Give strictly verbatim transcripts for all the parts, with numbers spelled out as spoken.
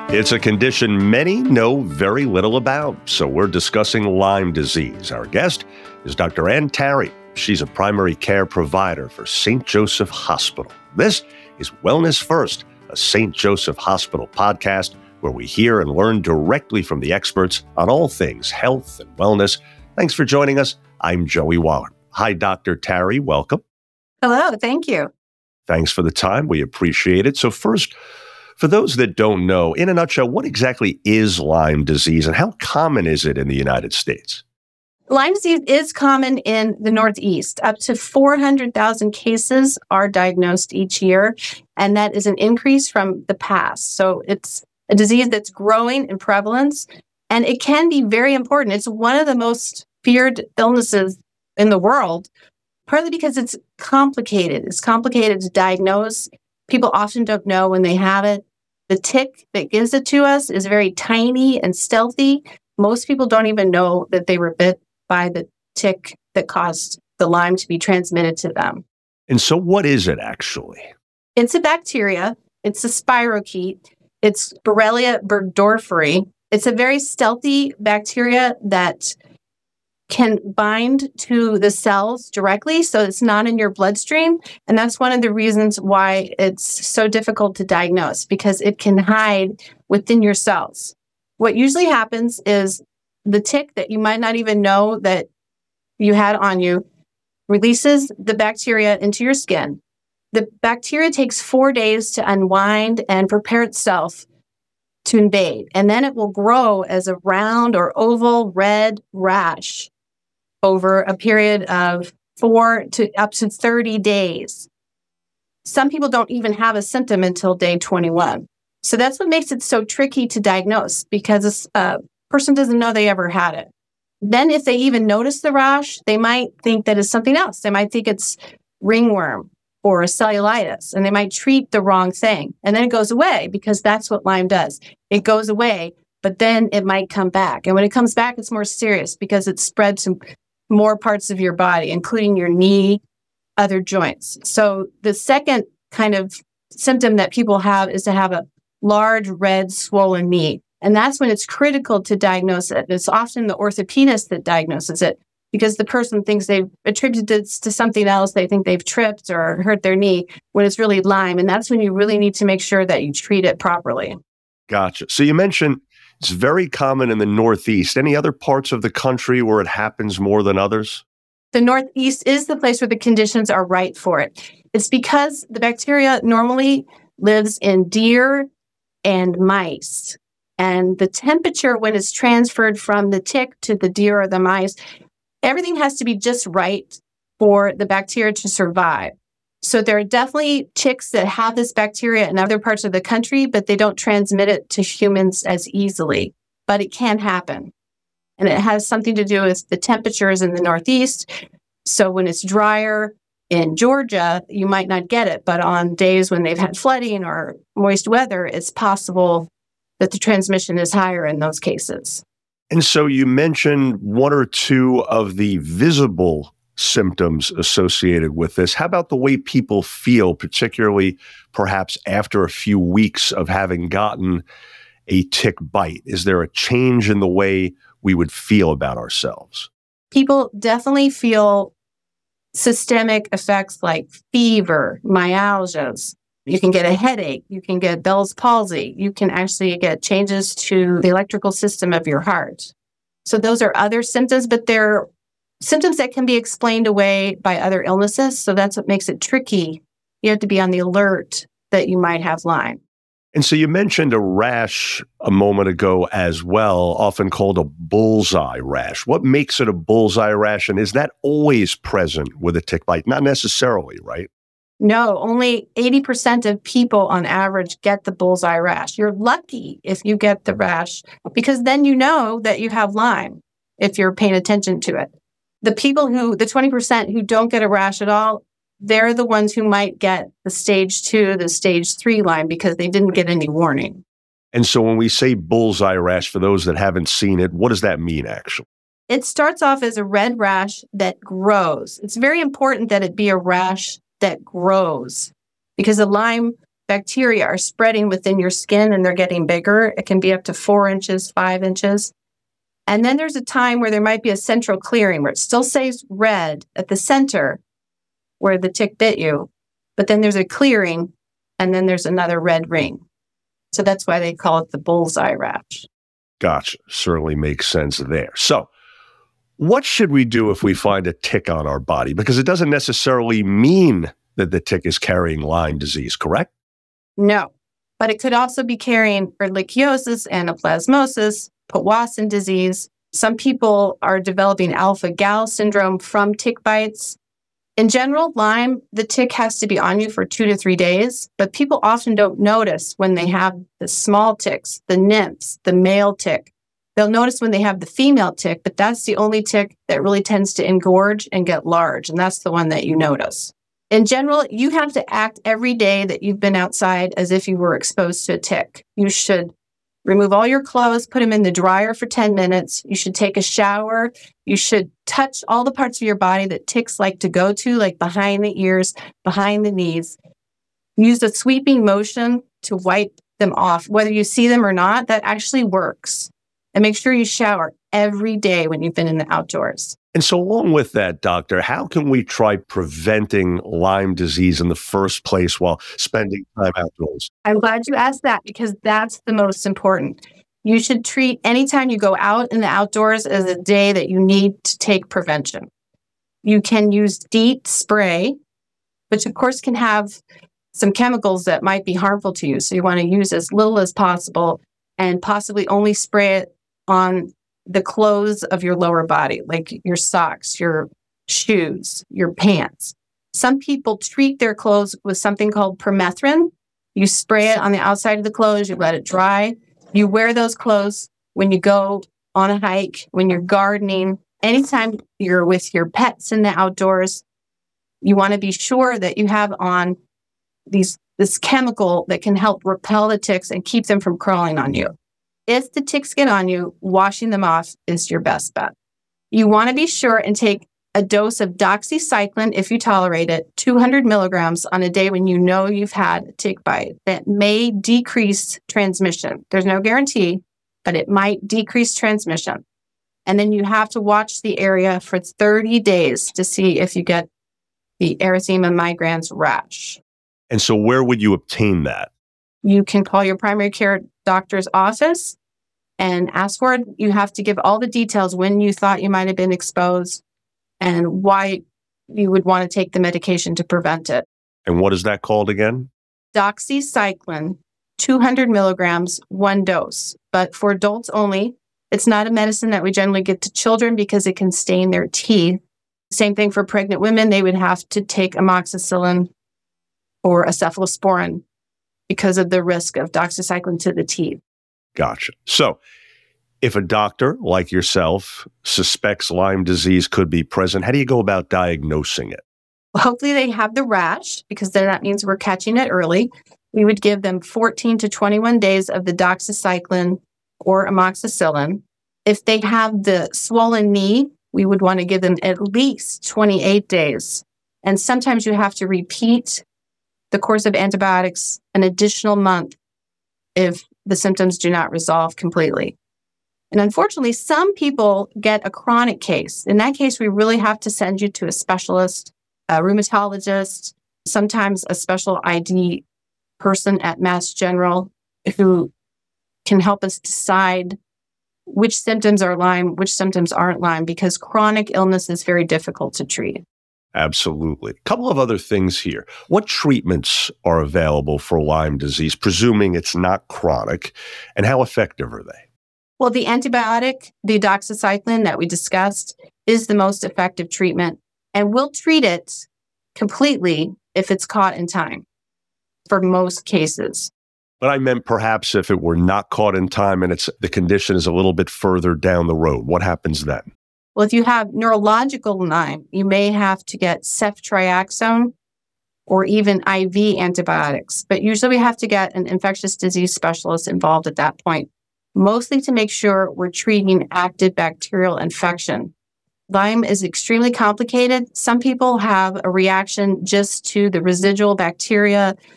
It's a condition many know very little about, so we're discussing Lyme disease. Our guest is Doctor Ann Tarry. She's a primary care provider for Saint Joseph Hospital. This is Wellness First, a Saint Joseph Hospital podcast where we hear and learn directly from the experts on all things health and wellness. Thanks for joining us. I'm Joey Waller. Hi, Doctor Tarry. Welcome. Hello. Thank you. Thanks for the time. We appreciate it. So first, for those that don't know, in a nutshell, what exactly is Lyme disease and how common is it in the United States? Lyme disease is common in the Northeast. Up to four hundred thousand cases are diagnosed each year, and that is an increase from the past. So it's a disease that's growing in prevalence, and it can be very important. It's one of the most feared illnesses in the world, partly because it's complicated. It's complicated to diagnose. People often don't know when they have it. The tick that gives it to us is very tiny and stealthy. Most people don't even know that they were bit by the tick that caused the Lyme to be transmitted to them. And so what is it actually? It's a bacteria. It's a spirochete. It's Borrelia burgdorferi. It's a very stealthy bacteria that can bind to the cells directly, so it's not in your bloodstream. And that's one of the reasons why it's so difficult to diagnose, because it can hide within your cells. What usually happens is the tick that you might not even know that you had on you releases the bacteria into your skin. The bacteria takes four days to unwind and prepare itself to invade, and then it will grow as a round or oval red rash over a period of four to up to thirty days. Some people don't even have a symptom until day twenty-one. So that's what makes it so tricky to diagnose, because a person doesn't know they ever had it. Then if they even notice the rash, they might think that it's something else. They might think it's ringworm or a cellulitis, and they might treat the wrong thing. And then it goes away, because that's what Lyme does. It goes away, but then it might come back. And when it comes back, it's more serious because it spreads to more parts of your body, including your knee, other joints. So the second kind of symptom that people have is to have a large red swollen knee. And that's when it's critical to diagnose it. It's often the orthopedist that diagnoses it, because the person thinks they've attributed it to something else. They think they've tripped or hurt their knee when it's really Lyme. And that's when you really need to make sure that you treat it properly. Gotcha. So you mentioned it's very common in the Northeast. Any other parts of the country where it happens more than others? The Northeast is the place where the conditions are right for it. It's because the bacteria normally lives in deer and mice. And the temperature, when it's transferred from the tick to the deer or the mice, everything has to be just right for the bacteria to survive. So there are definitely ticks that have this bacteria in other parts of the country, but they don't transmit it to humans as easily. But it can happen. And it has something to do with the temperatures in the Northeast. So when it's drier in Georgia, you might not get it. But on days when they've had flooding or moist weather, it's possible that the transmission is higher in those cases. And so you mentioned one or two of the visible symptoms associated with this. How about the way people feel, particularly perhaps after a few weeks of having gotten a tick bite? Is there a change in the way we would feel about ourselves? People definitely feel systemic effects like fever, myalgias. You can get a headache. You can get Bell's palsy. You can actually get changes to the electrical system of your heart. So those are other symptoms, but they're symptoms that can be explained away by other illnesses. So that's what makes it tricky. You have to be on the alert that you might have Lyme. And so you mentioned a rash a moment ago as well, often called a bullseye rash. What makes it a bullseye rash? And is that always present with a tick bite? Not necessarily, right? No, only eighty percent of people on average get the bullseye rash. You're lucky if you get the rash, because then you know that you have Lyme if you're paying attention to it. The people who, the twenty percent who don't get a rash at all, they're the ones who might get the stage two, the stage three Lyme because they didn't get any warning. And so when we say bullseye rash, for those that haven't seen it, what does that mean actually? It starts off as a red rash that grows. It's very important that it be a rash that grows, because the Lyme bacteria are spreading within your skin and they're getting bigger. It can be up to four inches, five inches. And then there's a time where there might be a central clearing where it still says red at the center where the tick bit you, but then there's a clearing and then there's another red ring. So that's why they call it the bullseye rash. Gotcha. Certainly makes sense there. So what should we do if we find a tick on our body? Because it doesn't necessarily mean that the tick is carrying Lyme disease, correct? No, but it could also be carrying ehrlichiosis, anaplasmosis, Powassan disease. Some people are developing alpha-gal syndrome from tick bites. In general, Lyme, the tick has to be on you for two to three days, but people often don't notice when they have the small ticks, the nymphs, the male tick. They'll notice when they have the female tick, but that's the only tick that really tends to engorge and get large, and that's the one that you notice. In general, you have to act every day that you've been outside as if you were exposed to a tick. You should remove all your clothes, put them in the dryer for ten minutes. You should take a shower. You should touch all the parts of your body that ticks like to go to, like behind the ears, behind the knees. Use a sweeping motion to wipe them off. Whether you see them or not, that actually works. And make sure you shower every day when you've been in the outdoors. And so along with that, doctor, how can we try preventing Lyme disease in the first place while spending time outdoors? I'm glad you asked that because that's the most important. You should treat anytime you go out in the outdoors as a day that you need to take prevention. You can use DEET spray, which of course can have some chemicals that might be harmful to you. So you want to use as little as possible and possibly only spray it on the clothes of your lower body, like your socks, your shoes, your pants. Some people treat their clothes with something called permethrin. You spray it on the outside of the clothes, you let it dry. You wear those clothes when you go on a hike, when you're gardening, anytime you're with your pets in the outdoors. You want to be sure that you have on these this chemical that can help repel the ticks and keep them from crawling on you. If the ticks get on you, washing them off is your best bet. You want to be sure and take a dose of doxycycline, if you tolerate it, two hundred milligrams on a day when you know you've had a tick bite. That may decrease transmission. There's no guarantee, but it might decrease transmission. And then you have to watch the area for thirty days to see if you get the erythema migrans rash. And so where would you obtain that? You can call your primary care doctor's office and ask for it. You have to give all the details when you thought you might have been exposed and why you would want to take the medication to prevent it. And what is that called again? Doxycycline, two hundred milligrams, one dose, but for adults only. It's not a medicine that we generally give to children because it can stain their teeth. Same thing for pregnant women. They would have to take amoxicillin or a cephalosporin because of the risk of doxycycline to the teeth. Gotcha. So if a doctor like yourself suspects Lyme disease could be present, how do you go about diagnosing it? Well, hopefully they have the rash because then that means we're catching it early. We would give them fourteen to twenty-one days of the doxycycline or amoxicillin. If they have the swollen knee, we would want to give them at least twenty-eight days. And sometimes you have to repeat the course of antibiotics an additional month if the symptoms do not resolve completely. And unfortunately, some people get a chronic case. In that case, we really have to send you to a specialist, a rheumatologist, sometimes a special I D person at Mass General who can help us decide which symptoms are Lyme, which symptoms aren't Lyme, because chronic illness is very difficult to treat. Absolutely. A couple of other things here. What treatments are available for Lyme disease, presuming it's not chronic, and how effective are they? Well, the antibiotic, the doxycycline that we discussed, is the most effective treatment, and we'll treat it completely if it's caught in time for most cases. But I meant perhaps if it were not caught in time and it's the condition is a little bit further down the road, what happens then? Well, if you have neurological Lyme, you may have to get ceftriaxone or even I V antibiotics. But usually we have to get an infectious disease specialist involved at that point, mostly to make sure we're treating active bacterial infection. Lyme is extremely complicated. Some people have a reaction just to the residual bacteria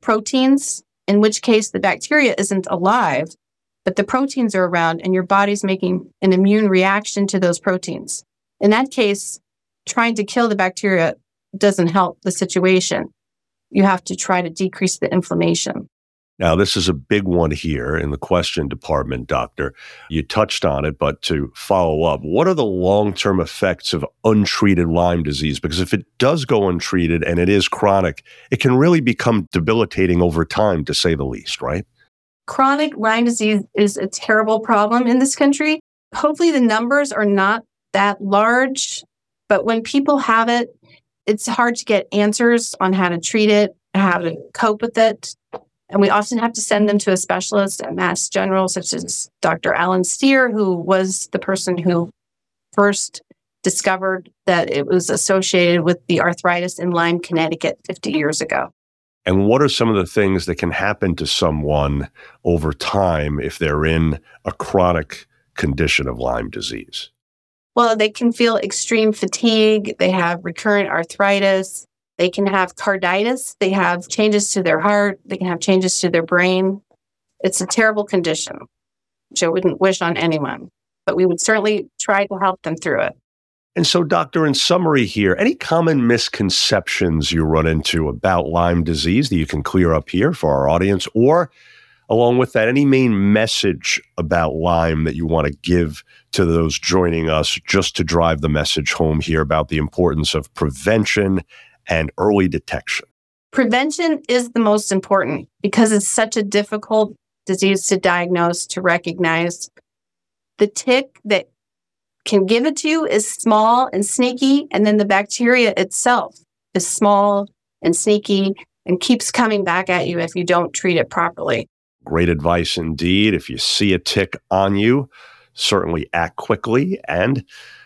proteins, in which case the bacteria isn't alive, but the proteins are around and your body's making an immune reaction to those proteins. In that case, trying to kill the bacteria doesn't help the situation. You have to try to decrease the inflammation. Now, this is a big one here in the question department, doctor. You touched on it, but to follow up, what are the long-term effects of untreated Lyme disease? Because if it does go untreated and it is chronic, it can really become debilitating over time, to say the least, right? Chronic Lyme disease is a terrible problem in this country. Hopefully the numbers are not that large, but when people have it, it's hard to get answers on how to treat it, how to cope with it. And we often have to send them to a specialist at Mass General, such as Doctor Alan Steer, who was the person who first discovered that it was associated with the arthritis in Lyme, Connecticut fifty years ago. And what are some of the things that can happen to someone over time if they're in a chronic condition of Lyme disease? Well, they can feel extreme fatigue. They have recurrent arthritis. They can have carditis. They have changes to their heart. They can have changes to their brain. It's a terrible condition, which I wouldn't wish on anyone, but we would certainly try to help them through it. And so, doctor, in summary here, any common misconceptions you run into about Lyme disease that you can clear up here for our audience? Or, along with that, any main message about Lyme that you want to give to those joining us just to drive the message home here about the importance of prevention and early detection? Prevention is the most important because it's such a difficult disease to diagnose, to recognize. The tick that can give it to you is small and sneaky, and then the bacteria itself is small and sneaky and keeps coming back at you if you don't treat it properly. Great advice indeed. If you see a tick on you, certainly act quickly and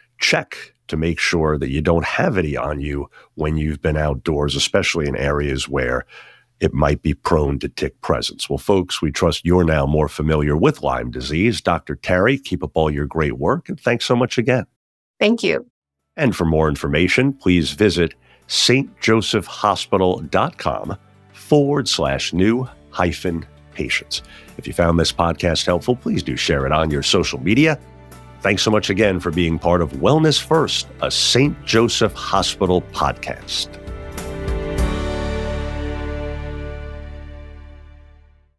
check to make sure that you don't have any on you when you've been outdoors, especially in areas where it might be prone to tick presence. Well, folks, we trust you're now more familiar with Lyme disease. Doctor Terry, keep up all your great work, and thanks so much again. Thank you. And for more information, please visit stjosephhospital.com forward slash new hyphen patients. If you found this podcast helpful, please do share it on your social media. Thanks so much again for being part of Wellness First, a Saint Joseph Hospital podcast.